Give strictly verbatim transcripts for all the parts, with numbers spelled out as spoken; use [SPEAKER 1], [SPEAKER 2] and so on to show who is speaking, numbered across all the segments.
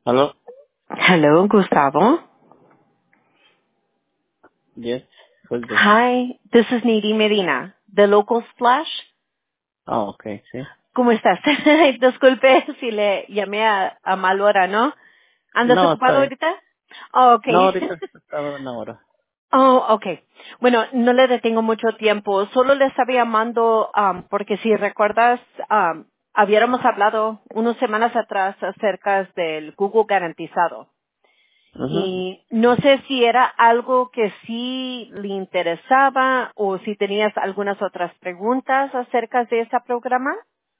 [SPEAKER 1] Hello?
[SPEAKER 2] Hello, Gustavo.
[SPEAKER 1] Yes, who's this?
[SPEAKER 2] Hi, this is Nidhi Medina, the Local Splash.
[SPEAKER 1] Ah, okay, sí.
[SPEAKER 2] ¿Cómo estás? Disculpe si le llamé a, a mal hora, ¿no? ¿Andas
[SPEAKER 1] No, está
[SPEAKER 2] ocupado
[SPEAKER 1] bien.
[SPEAKER 2] ahorita? Oh,
[SPEAKER 1] No,
[SPEAKER 2] okay.
[SPEAKER 1] ahorita estaba una hora.
[SPEAKER 2] Oh, okay. Bueno, no le detengo mucho tiempo. Solo le estaba llamando um, porque si recuerdas, um, habíamos hablado unas semanas atrás acerca del Google garantizado.
[SPEAKER 1] Ujú.
[SPEAKER 2] Y no sé si era algo que sí le interesaba o si tenías algunas otras preguntas acerca de ese programa.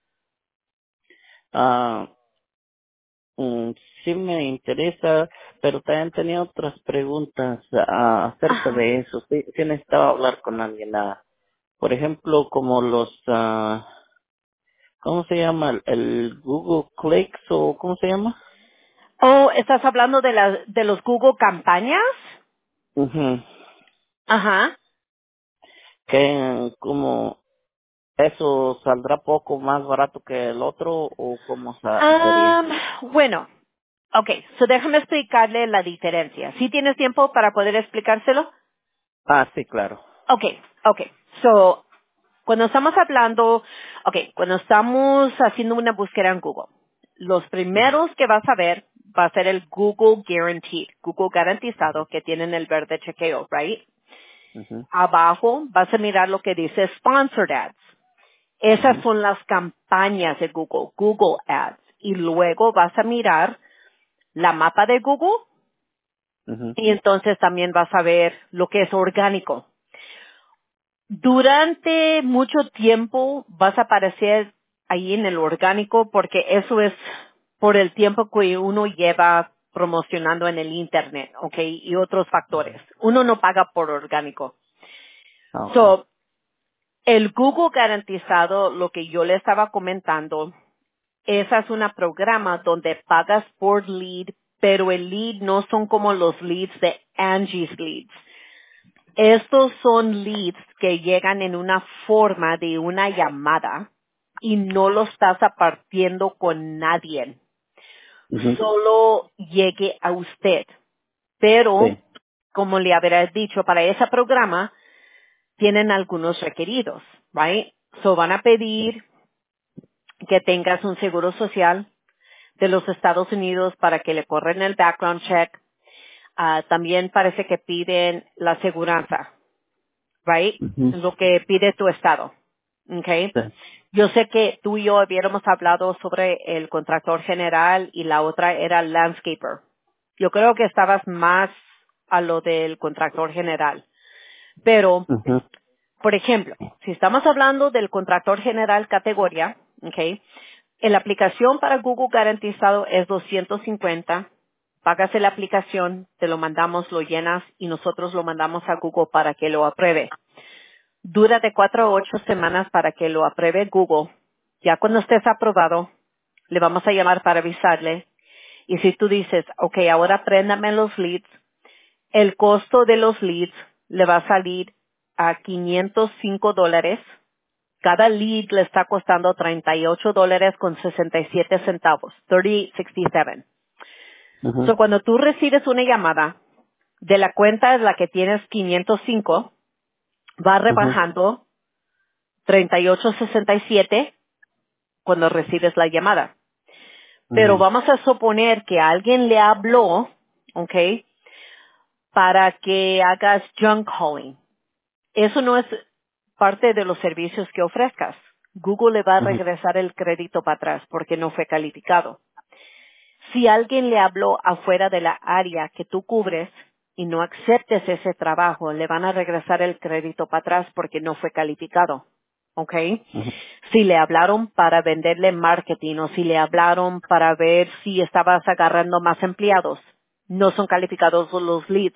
[SPEAKER 1] Ah, mm, sí me interesa, pero también tenía otras preguntas ah, acerca
[SPEAKER 2] Ajá.
[SPEAKER 1] de eso. Sí, sí necesitaba hablar con alguien. ah, por ejemplo, como los, ah, ¿cómo se llama? El, el Google Clicks o ¿cómo se llama?
[SPEAKER 2] Oh, ¿estás hablando de, la, de los Google campañas?
[SPEAKER 1] Ujú.
[SPEAKER 2] Ajá.
[SPEAKER 1] Que como eso saldrá poco más barato que el otro o cómo sa- sería.
[SPEAKER 2] Um, bueno, okay, so déjame explicarle la diferencia. ¿Sí tienes tiempo para poder explicárselo?
[SPEAKER 1] Ah, sí, claro.
[SPEAKER 2] Okay, okay. So, cuando estamos hablando, okay, cuando estamos haciendo una búsqueda en Google, los primeros que vas a ver va a ser el Google Guaranteed, Google garantizado, que tienen el verde chequeo, right?
[SPEAKER 1] Ujú,
[SPEAKER 2] Abajo vas a mirar lo que dice Sponsored Ads. Esas
[SPEAKER 1] ujú,
[SPEAKER 2] son las campañas de Google, Google Ads. Y luego vas a mirar la mapa de Google
[SPEAKER 1] ujú,
[SPEAKER 2] y entonces también vas a ver lo que es orgánico. Durante mucho tiempo vas a aparecer ahí en el orgánico porque eso es por el tiempo que uno lleva promocionando en el internet, ¿ok? Y otros factores. Uno no paga por orgánico.
[SPEAKER 1] Ah, ok.
[SPEAKER 2] So, el Google garantizado, lo que yo le estaba comentando, esa es una programa donde pagas por lead, pero el lead no son como los leads de Angie's Leads. Estos son leads que llegan en una forma de una llamada y no lo estás apartiendo con nadie.
[SPEAKER 1] Ujú,
[SPEAKER 2] Solo llegue a usted. Pero,
[SPEAKER 1] sí.
[SPEAKER 2] como le habrá dicho, para ese programa tienen algunos requeridos, right? So van a
[SPEAKER 1] Sí.
[SPEAKER 2] pedir que tengas un seguro social de los Estados Unidos para que le corren el background check. Ah, también parece que piden la aseguranza, right?
[SPEAKER 1] Ujú,
[SPEAKER 2] Lo que pide tu estado. Okay.
[SPEAKER 1] sí.
[SPEAKER 2] Yo sé que tú y yo habíamos hablado sobre el contractor general y la otra era landscaper. Yo creo que estabas más a lo del contractor general. Pero,
[SPEAKER 1] Ujú,
[SPEAKER 2] por ejemplo, si estamos hablando del contractor general categoría, okay, en la aplicación para Google garantizado es doscientos cincuenta. Pagas la aplicación, te lo mandamos, lo llenas y nosotros lo mandamos a Google para que lo apruebe. Dura de cuatro a ocho semanas para que lo apruebe Google. Ya cuando estés aprobado, le vamos a llamar para avisarle. Y si tú dices, ok, ahora préndame los leads, el costo de los leads le va a salir a quinientos cinco dólares. Cada lead le está costando treinta y ocho dólares con sesenta y siete centavos, treinta sesenta y siete.
[SPEAKER 1] ujú,
[SPEAKER 2] So, cuando tú recibes una llamada de la cuenta en la que tienes quinientos cinco, va
[SPEAKER 1] ujú,
[SPEAKER 2] rebajando treinta y ocho sesenta y siete cuando recibes la llamada. Pero
[SPEAKER 1] ujú,
[SPEAKER 2] vamos a suponer que alguien le habló, ¿ok? Para que hagas junk calling. Eso no es parte de los servicios que ofrezcas. Google le va a
[SPEAKER 1] ujú,
[SPEAKER 2] regresar el crédito para atrás porque no fue calificado. Si alguien le habló afuera de la área que tú cubres y no aceptes ese trabajo, le van a regresar el crédito para atrás porque no fue calificado. ¿Ok?
[SPEAKER 1] ujú,
[SPEAKER 2] Si le hablaron para venderle marketing o si le hablaron para ver si estabas agarrando más empleados, no son calificados los leads.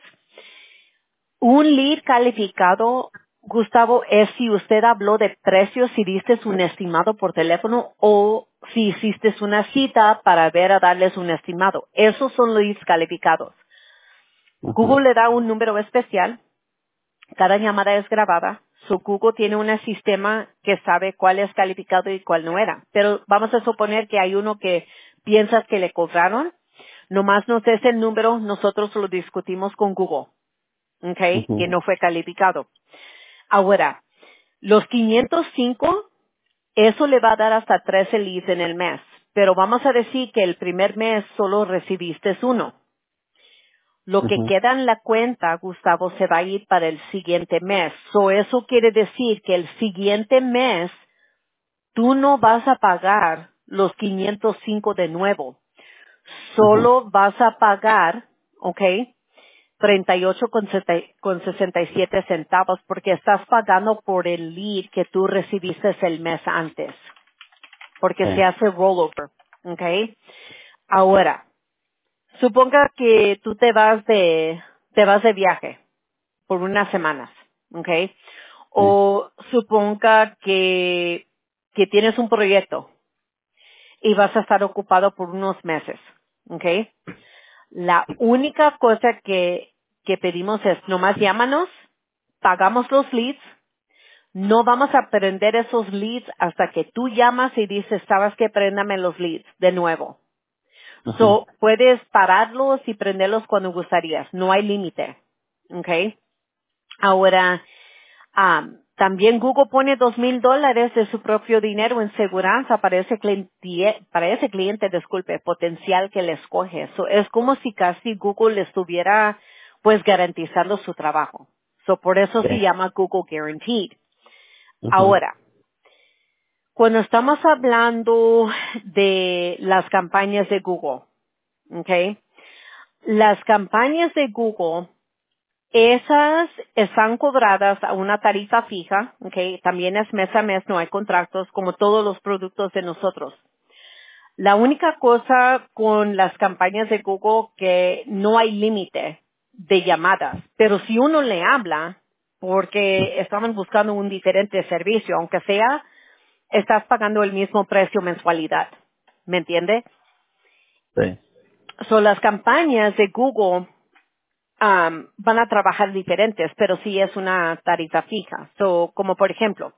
[SPEAKER 2] Un lead calificado, Gustavo, es si usted habló de precios, si diste un estimado por teléfono o si hiciste una cita para ver a darles un estimado. Esos son leads calificados.
[SPEAKER 1] ujú,
[SPEAKER 2] Google le da un número especial. Cada llamada es grabada. Su Google tiene un sistema que sabe cuál es calificado y cuál no era. Pero vamos a suponer que hay uno que piensas que le cobraron. Nomás nos des el número, nosotros lo discutimos con Google, ¿ok?
[SPEAKER 1] Ujú.
[SPEAKER 2] Que no fue calificado. Ahora, los quinientos cinco, eso le va a dar hasta trece leads en el mes, pero vamos a decir que el primer mes solo recibiste uno. Lo que
[SPEAKER 1] Ujú.
[SPEAKER 2] queda en la cuenta, Gustavo, se va a ir para el siguiente mes. So, eso quiere decir que el siguiente mes tú no vas a pagar los quinientos cinco de nuevo.
[SPEAKER 1] Ujú.
[SPEAKER 2] Solo vas a pagar, ¿ok? treinta y ocho con sesenta y siete centavos porque estás pagando por el lead que tú recibiste el mes antes. Porque
[SPEAKER 1] Sí.
[SPEAKER 2] se hace rollover, ¿ok? Ahora, suponga que tú te vas de, te vas de viaje por unas semanas, ¿ok?
[SPEAKER 1] Sí.
[SPEAKER 2] O suponga que, que tienes un proyecto y vas a estar ocupado por unos meses, ¿ok? La única cosa que, que pedimos es nomás llámanos, pagamos los leads, no vamos a prender esos leads hasta que tú llamas y dices, sabes que préndame los leads de nuevo.
[SPEAKER 1] Ujú.
[SPEAKER 2] So, puedes pararlos y prenderlos cuando gustarías, no hay límite, ¿ok? Ahora, Am, también Google pone dos mil dólares de su propio dinero en seguridad para ese cliente, para ese cliente, disculpe, potencial que le escoge. So, es como si casi Google le estuviera, pues, garantizando su trabajo. So, por eso
[SPEAKER 1] Sí.
[SPEAKER 2] se llama Google Guaranteed.
[SPEAKER 1] Ujú.
[SPEAKER 2] Ahora, cuando estamos hablando de las campañas de Google, ¿ok? Las campañas de Google, esas están cobradas a una tarifa fija, ¿ok? También es mes a mes, no hay contratos, como todos los productos de nosotros. La única cosa con las campañas de Google que no hay límite de llamadas, pero si uno le habla, porque estaban buscando un diferente servicio, aunque sea, estás pagando el mismo precio mensualidad, ¿me entiende?
[SPEAKER 1] Sí.
[SPEAKER 2] Son las campañas de Google um, van a trabajar diferentes, pero sí es una tarifa fija. So, como por ejemplo,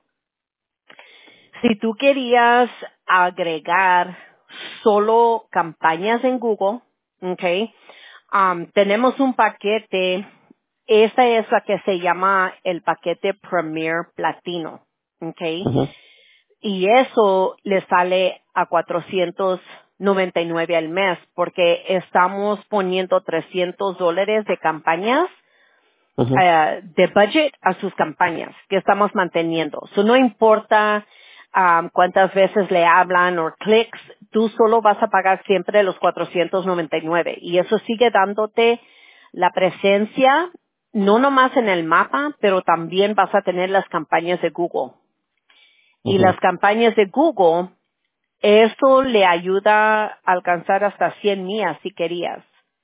[SPEAKER 2] si tú querías agregar solo campañas en Google, okay, um, tenemos un paquete, esta es la que se llama el paquete Premier Platino, okay,
[SPEAKER 1] Ujú.
[SPEAKER 2] y eso le sale a cuatrocientos noventa y nueve al mes porque estamos poniendo trescientos dólares de campañas
[SPEAKER 1] Ujú.
[SPEAKER 2] eh, de budget a sus campañas que estamos manteniendo. So, no importa um, cuántas veces le hablan o clics, tú solo vas a pagar siempre los cuatrocientos noventa y nueve y eso sigue dándote la presencia no nomás en el mapa, pero también vas a tener las campañas de Google. Y
[SPEAKER 1] Ujú.
[SPEAKER 2] las campañas de Google, eso le ayuda a alcanzar hasta cien millas si querías.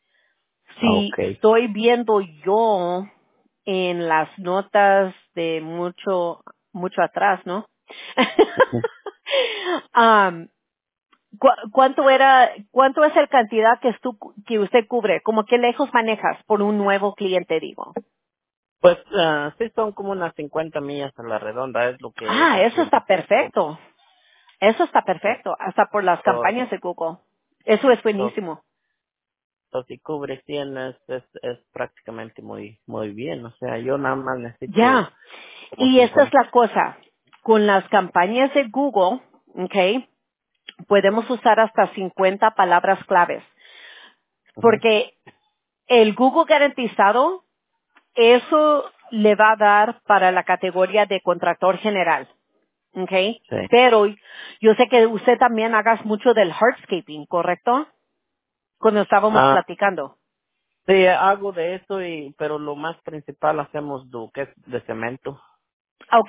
[SPEAKER 2] Si
[SPEAKER 1] Okay.
[SPEAKER 2] estoy viendo yo en las notas de mucho, mucho atrás, ¿no?
[SPEAKER 1] Ujú.
[SPEAKER 2] Am, ¿cu- ¿Cuánto era, cuánto es la cantidad que, estu- que usted cubre? ¿Como qué lejos manejas por un nuevo cliente, digo?
[SPEAKER 1] Pues ah, sí son como unas cincuenta millas a la redonda, es lo que
[SPEAKER 2] Ah,
[SPEAKER 1] ese
[SPEAKER 2] eso
[SPEAKER 1] cliente
[SPEAKER 2] está
[SPEAKER 1] tiene.
[SPEAKER 2] perfecto. Eso está
[SPEAKER 1] Eh,
[SPEAKER 2] perfecto, hasta por las
[SPEAKER 1] so,
[SPEAKER 2] campañas de Google. Eso es
[SPEAKER 1] so,
[SPEAKER 2] buenísimo.
[SPEAKER 1] so si cubre cien es, es, es prácticamente muy muy bien. O sea, yo nada más necesito
[SPEAKER 2] Ya.
[SPEAKER 1] como
[SPEAKER 2] Y esta es
[SPEAKER 1] cincuenta.
[SPEAKER 2] la cosa. Con las campañas de Google, ¿ok? Podemos usar hasta cincuenta palabras claves.
[SPEAKER 1] Ujú.
[SPEAKER 2] Porque el Google garantizado, eso le va a dar para la categoría de contractor general. ¿Ok?
[SPEAKER 1] Sí.
[SPEAKER 2] Pero yo sé que usted también hagas mucho del hardscaping, ¿correcto? Cuando estábamos
[SPEAKER 1] Ah,
[SPEAKER 2] platicando.
[SPEAKER 1] sí, hago de eso, y pero lo más principal hacemos lo que es de cemento.
[SPEAKER 2] Ok.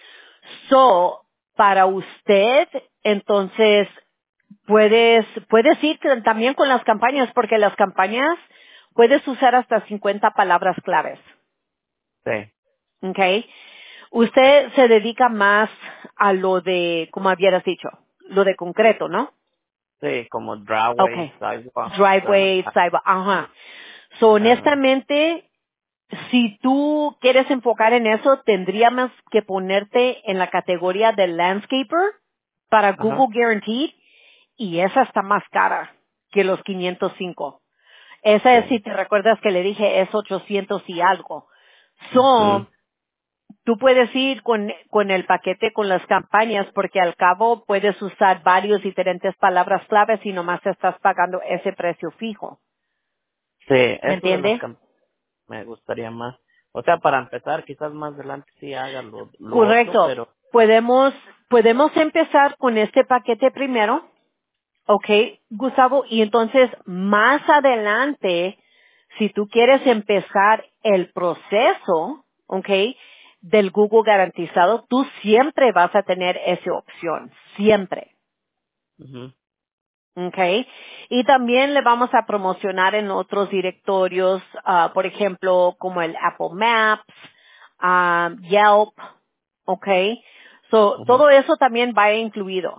[SPEAKER 2] So, para usted, entonces, puedes, puedes ir t- también con las campañas, porque las campañas puedes usar hasta cincuenta palabras claves.
[SPEAKER 1] Sí,
[SPEAKER 2] ¿Ok? Usted se dedica más a lo de, como habías dicho, lo de concreto, ¿no?
[SPEAKER 1] sí, como driveway,
[SPEAKER 2] Okay.
[SPEAKER 1] sidewalks, ah,
[SPEAKER 2] Driveway, sidewalk, ajá. So,
[SPEAKER 1] ah,
[SPEAKER 2] honestamente, si tú quieres enfocar en eso, tendríamos que ponerte en la categoría de landscaper para
[SPEAKER 1] ajá,
[SPEAKER 2] Google Guaranteed y esa está más cara que los quinientos cinco. Esa es,
[SPEAKER 1] Sí.
[SPEAKER 2] si te recuerdas que le dije, es ochocientos y algo.
[SPEAKER 1] Ujú.
[SPEAKER 2] So, tú puedes ir con, con el paquete con las campañas porque al cabo puedes usar varios diferentes palabras claves y nomás estás pagando ese precio fijo.
[SPEAKER 1] Sí,
[SPEAKER 2] ¿Me
[SPEAKER 1] eso de las
[SPEAKER 2] entiendes?
[SPEAKER 1] campañas me gustaría más. O sea, para empezar, quizás más adelante sí haga lo, lo otro,
[SPEAKER 2] Correcto.
[SPEAKER 1] pero...
[SPEAKER 2] Podemos, podemos empezar con este paquete primero, ¿ok, Gustavo? Y entonces más adelante, si tú quieres empezar el proceso, ¿ok? Del Google garantizado, tú siempre vas a tener esa opción, siempre.
[SPEAKER 1] Ujú.
[SPEAKER 2] Okay. Y también le vamos a promocionar en otros directorios, ah, por ejemplo, como el Apple Maps, ah, Yelp, okay. So,
[SPEAKER 1] Ujú.
[SPEAKER 2] todo eso también va incluido.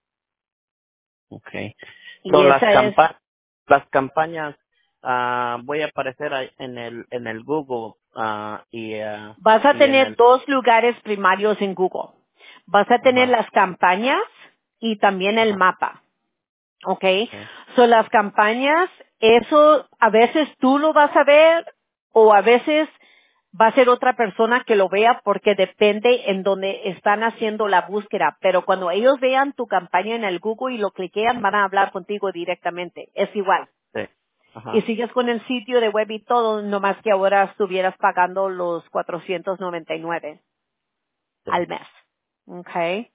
[SPEAKER 1] Okay. So,
[SPEAKER 2] Y
[SPEAKER 1] las
[SPEAKER 2] esa es,
[SPEAKER 1] campa las campañas ah voy a aparecer ahí en el en el Google ah y ah,
[SPEAKER 2] vas a
[SPEAKER 1] y en
[SPEAKER 2] tener
[SPEAKER 1] el
[SPEAKER 2] dos lugares primarios en Google. Vas a tener
[SPEAKER 1] ajá
[SPEAKER 2] las campañas y también el
[SPEAKER 1] ajá
[SPEAKER 2] mapa. ¿Ok?
[SPEAKER 1] okay
[SPEAKER 2] Son las campañas, eso a veces tú lo vas a ver o a veces va a ser otra persona que lo vea porque depende en donde están haciendo la búsqueda. Pero cuando ellos vean tu campaña en el Google y lo cliquean, van a hablar contigo directamente. Es igual.
[SPEAKER 1] sí
[SPEAKER 2] Y
[SPEAKER 1] ajá
[SPEAKER 2] sigues con el sitio de web y todo, nomás que ahora estuvieras pagando los cuatrocientos noventa y nueve
[SPEAKER 1] sí
[SPEAKER 2] al mes. ¿Ok?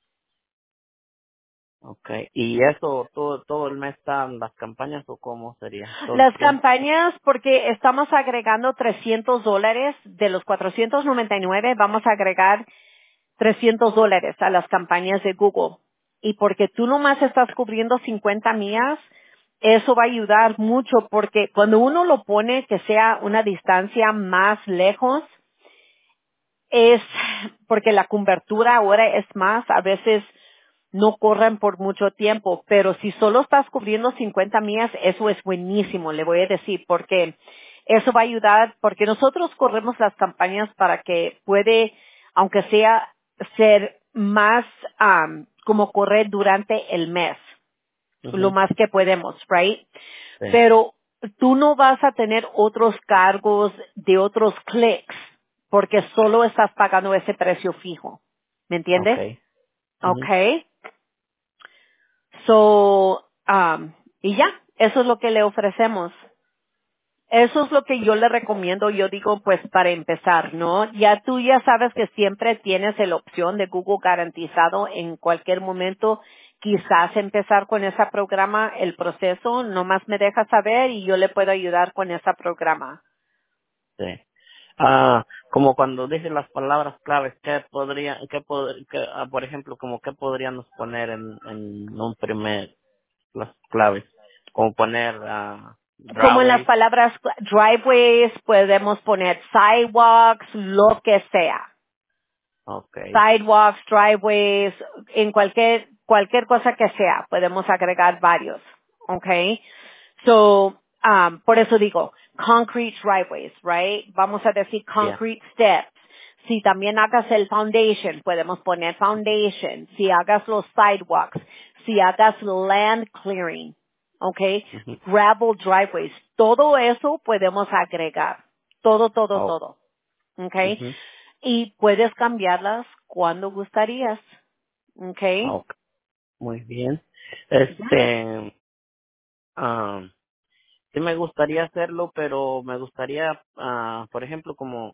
[SPEAKER 1] okay y eso todo todo el mes están las campañas o cómo sería todo el
[SPEAKER 2] Las
[SPEAKER 1] tiempo
[SPEAKER 2] campañas, porque estamos agregando trescientos dólares de los cuatrocientos noventa y nueve, vamos a agregar trescientos dólares a las campañas de Google. Y porque tú nomás estás cubriendo cincuenta millas, eso va a ayudar mucho porque cuando uno lo pone que sea una distancia más lejos, es porque la cobertura ahora es más, a veces no corren por mucho tiempo, pero si solo estás cubriendo cincuenta millas, eso es buenísimo, le voy a decir, porque eso va a ayudar, porque nosotros corremos las campañas para que puede, aunque sea, ser más am, como correr durante el mes, lo
[SPEAKER 1] Ujú.
[SPEAKER 2] más que podemos, right?
[SPEAKER 1] Sí
[SPEAKER 2] Pero tú no vas a tener otros cargos de otros clics, porque solo estás pagando ese precio fijo, ¿me entiendes?
[SPEAKER 1] okay Ujú.
[SPEAKER 2] Okay. So, um, y ya, eso es lo que le ofrecemos. Eso es lo que yo le recomiendo, yo digo, pues para empezar, ¿no? Ya tú ya sabes que siempre tienes la opción de Google garantizado en cualquier momento, quizás empezar con ese programa, el proceso, nomás me deja saber y yo le puedo ayudar con ese programa.
[SPEAKER 1] Sí. Ah, como cuando dice las palabras claves, ¿qué podría, qué pod- qué, ah, por ejemplo, como qué podríamos poner en, en un primer, las claves? Como poner, ah,
[SPEAKER 2] Como en las
[SPEAKER 1] driveways,
[SPEAKER 2] palabras driveways, podemos poner sidewalks, lo que sea.
[SPEAKER 1] okay,
[SPEAKER 2] Sidewalks, driveways, en cualquier, cualquier cosa que sea, podemos agregar varios, okay? So, um, por eso digo, concrete driveways, right? Vamos a decir
[SPEAKER 1] yeah,
[SPEAKER 2] concrete steps. Si también hagas el foundation, podemos poner foundation. Si hagas los sidewalks, si hagas land clearing, okay?
[SPEAKER 1] ujú,
[SPEAKER 2] Gravel driveways, todo eso podemos agregar. Todo, todo,
[SPEAKER 1] oh,
[SPEAKER 2] todo. Okay.
[SPEAKER 1] ujú,
[SPEAKER 2] Y puedes cambiarlas cuando gustarías. Okay.
[SPEAKER 1] ok, muy bien.
[SPEAKER 2] Ya.
[SPEAKER 1] Este, ah, sí me gustaría hacerlo, pero me gustaría, ah, por ejemplo, como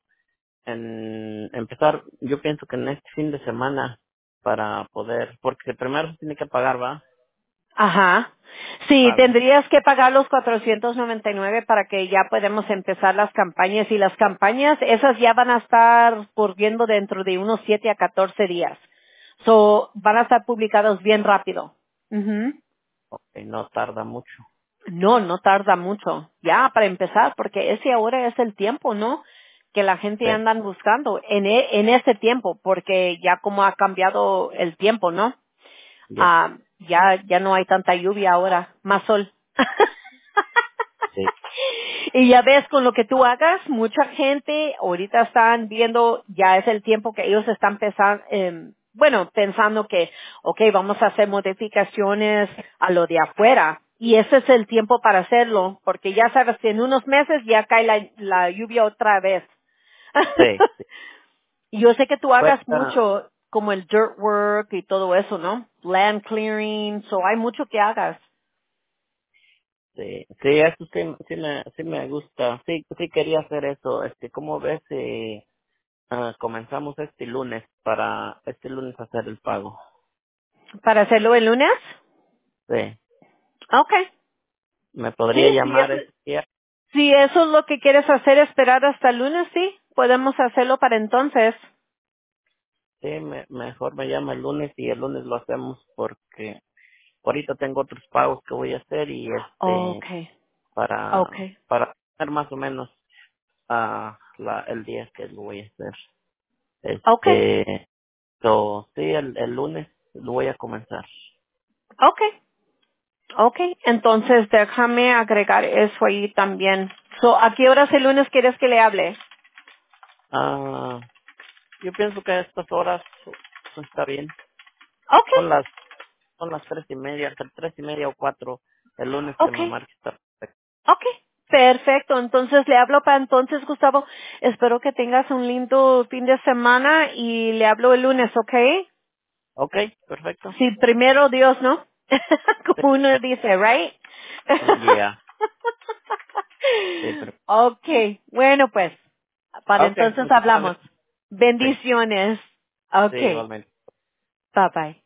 [SPEAKER 1] en empezar, yo pienso que en este fin de semana para poder, porque primero se tiene que pagar, ¿va?
[SPEAKER 2] Ajá. Sí,
[SPEAKER 1] Pago.
[SPEAKER 2] tendrías que pagar los cuatrocientos noventa y nueve para que ya podamos empezar las campañas. Y las campañas, esas ya van a estar corriendo dentro de unos siete a catorce días. So, van a estar publicados bien rápido. Ujú.
[SPEAKER 1] Ok, no tarda mucho.
[SPEAKER 2] No, no tarda mucho. Ya, para empezar, porque ese ahora es el tiempo, ¿no? Que la gente
[SPEAKER 1] Sí,
[SPEAKER 2] andan buscando en, e- en ese tiempo, porque ya como ha cambiado el tiempo, ¿no?
[SPEAKER 1] ya,
[SPEAKER 2] Ah, ya, ya no hay tanta lluvia ahora, más sol.
[SPEAKER 1] sí,
[SPEAKER 2] Y ya ves, con lo que tú hagas, mucha gente ahorita están viendo, ya es el tiempo que ellos están pensando, bueno, pensando que, ok, vamos a hacer modificaciones a lo de afuera. y ese es el tiempo para hacerlo, porque ya sabes que en unos meses ya cae la, la lluvia otra vez.
[SPEAKER 1] Sí, sí.
[SPEAKER 2] Y yo sé que tú
[SPEAKER 1] Pues,
[SPEAKER 2] hagas
[SPEAKER 1] ah,
[SPEAKER 2] mucho como el dirt work y todo eso, ¿no? Land clearing, so hay mucho que hagas.
[SPEAKER 1] sí, sí, eso sí, sí me, sí me gusta. Sí, sí quería hacer eso. Este, ¿cómo ves si ah, comenzamos este lunes para este lunes hacer el pago?
[SPEAKER 2] ¿Para hacerlo el lunes?
[SPEAKER 1] Sí.
[SPEAKER 2] Okay.
[SPEAKER 1] ¿Me podría
[SPEAKER 2] Sí, sí,
[SPEAKER 1] llamar
[SPEAKER 2] eso,
[SPEAKER 1] ese día?
[SPEAKER 2] si eso es lo que quieres hacer, esperar hasta el lunes, sí, podemos hacerlo para entonces.
[SPEAKER 1] Sí, me, mejor me llama el lunes y el lunes lo hacemos porque ahorita tengo otros pagos que voy a hacer y este
[SPEAKER 2] Okay,
[SPEAKER 1] para
[SPEAKER 2] okay,
[SPEAKER 1] para hacer más o menos ah la el día que lo voy a hacer.
[SPEAKER 2] okay,
[SPEAKER 1] Este, so, sí, el, el lunes lo voy a comenzar.
[SPEAKER 2] okay, okay. Entonces déjame agregar eso ahí también. So, ¿a qué horas el lunes quieres que le hable?
[SPEAKER 1] Ah, yo pienso que a estas horas está bien.
[SPEAKER 2] Okay,
[SPEAKER 1] Son las son las tres y media, entre tres y media o cuatro. El lunes que me
[SPEAKER 2] okay.
[SPEAKER 1] marque está perfecto.
[SPEAKER 2] Ok, perfecto. Entonces le hablo para entonces, Gustavo. Espero que tengas un lindo fin de semana y le hablo el lunes, ¿ok?
[SPEAKER 1] Okay, perfecto.
[SPEAKER 2] Sí, primero Dios, ¿no?
[SPEAKER 1] Sí,
[SPEAKER 2] Como uno dice, right?
[SPEAKER 1] yeah, sí, pero,
[SPEAKER 2] Ok, bueno pues, para
[SPEAKER 1] okay,
[SPEAKER 2] entonces
[SPEAKER 1] muchísimas
[SPEAKER 2] hablamos.
[SPEAKER 1] gracias. Sí,
[SPEAKER 2] Bendiciones. Ok,
[SPEAKER 1] sí, igualmente.
[SPEAKER 2] bye bye.